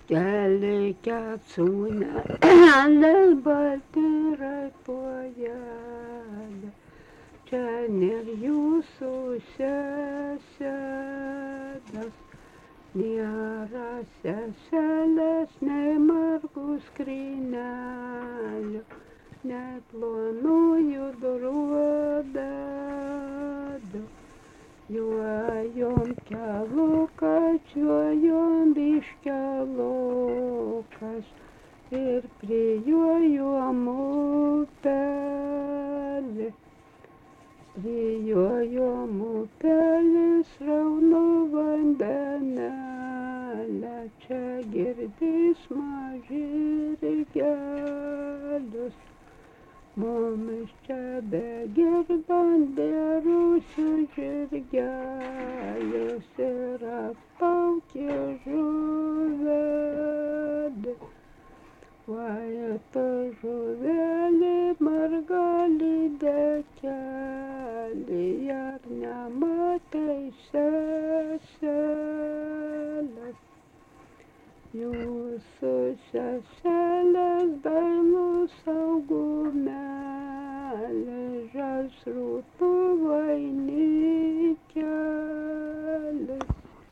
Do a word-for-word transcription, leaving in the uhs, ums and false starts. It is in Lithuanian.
Keli kecūnēlis balti raipojaļa, čen ir jūsu sēsēdas. Nėra seselės, nei margų skrynelių, nei plonųjų druodelių. Juojom kelukas, juojom biškelukas ir prijuojom upelį. Prijuojom upelį sraunų vandenelę, čia girdės mažirgelius. Mumis čia begirdant berusių žirgelius ir aptaukė žuvelį. Vai ta žuvelė margali dekelį, ar nematai seselės? Jūsų seselės dailus augumelis, žalsrūtų vainikę.